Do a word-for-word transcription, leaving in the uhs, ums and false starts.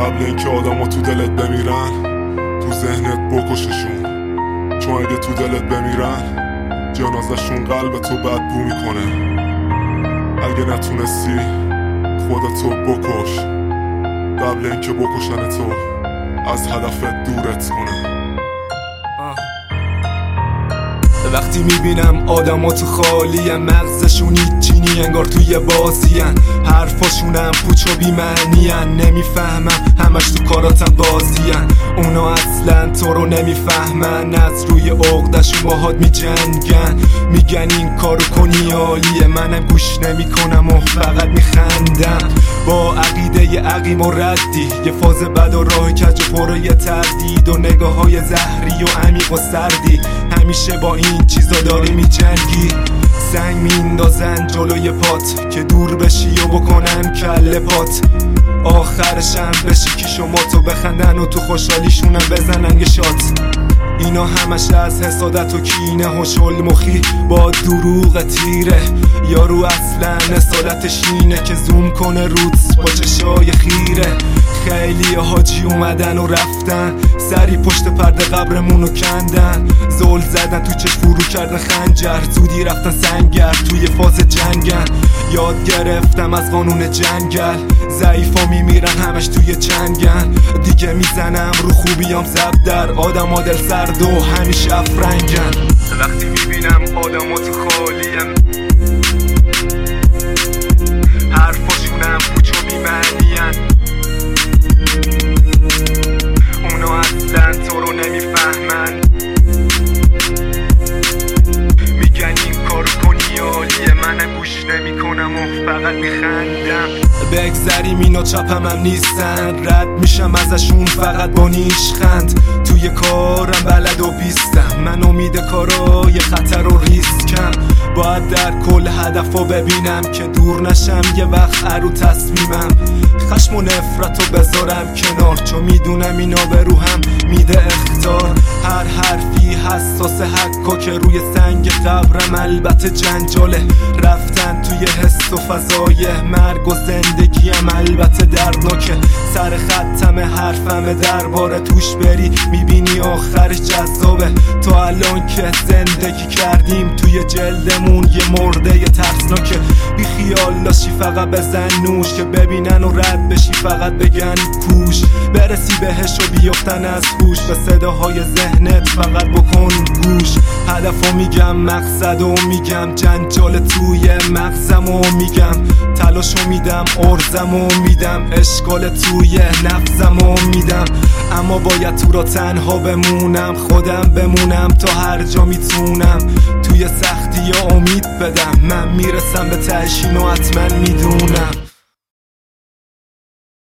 قبل اینکه آدم ها تو دلت بمیرن تو ذهنت بکششون، چون اگه تو دلت بمیرن جنازشون قلب تو بدبو میکنه. اگه نتونستی خودتو بکش قبل اینکه بکشن تو از هدفت دورت کنه. وقتی میبینم آدما تو خالی مغزشون هیچی انگار توی بازیان، حرفاشونم پوچ و بی‌معنی‌ان، نمیفهمم همش تو کاراتم بازیان. اونا اصلا تو رو نمیفهمن، از روی عقدشون باهات میجنگن، میگن این کارو کنی عالیه، منم گوش نمیکنم و فقط میخندم. با عقیده عقیم و ردی یه فاز بد و راه کج و پروی تردید و نگاه های زهری و عمیق و سردی، همیشه با این چیزا داری میجنگی. سنگ میندازن جلوی پات که دور بشی و بکنن کله پات، آخرشم بشی که شما تو بخندن و تو خوشحالیشونم بزنن یه شات. اینا همش از حسادت و کینه و شلمخی با دروغ تیره، یارو اصلا اصالتش اینه که زوم کنه روت با چشای خیره. خیلی حاجی اومدن و رفتن، سری پشت پرده قبرمونو کندن، زل زدن تو چشم فرو کردن خنجر، زودی رفتن سنگر توی فاز جنگن. یاد گرفتم از قانون جنگل، ضعیفا میمیرن همش توی چنگن، دیگه میزنم رو خوبیام زب در آدم ها دل سرد و همیشه افرنگن. وقتی میبینم آدم ها تو خالیم حرفاشونم پوچ و بی‌معنی‌ان، اونا اصلا تو رو نمیفهمن، میگن این کارو کنی عالیه، منم گوش نمیکنم و فقط میخندم. بگذریم اینا چپم هم نیستن، رد میشم ازشون فقط با نیشخند، توی کارم بلد و بیستم، من امید کارای خطر و ریسکم. باید در کل هدفو ببینم که دور نشم یه وقت ارو تصمیمم، خشم و نفرتو بذارم کنار، چون میدونم اینا به روحم میده اخطار. هر حرفی حساس حقا که روی سنگ قبرم البته جنجاله، رفتن توی حس و فضای مرگ و زندگیم البته دردناکه. سر ختم حرفم درباره توش بری میبینی آخرش جذابه، تا الان که زندگی کردیم توی جلدمون یه مرده یه ترسناکه. بی خیال لاشی فقط بزن نوش که ببینن و رد بشی فقط بگن کوش، برسی بهش و بیفتن از هوش، به صداهای ذهنت فقط بکن گوش. هدفو میگم مقصدو میگم، جنجال توی مغزمو میگم، تلاشو میدم ارزمو میدم، اشکال توی نفسمو میدم، اما باید تو را تنها بمونم، خودم بمونم تا هر جا میتونم، توی سختی یا امید بدم، من میرسم به تهش اینو حتما میدونم.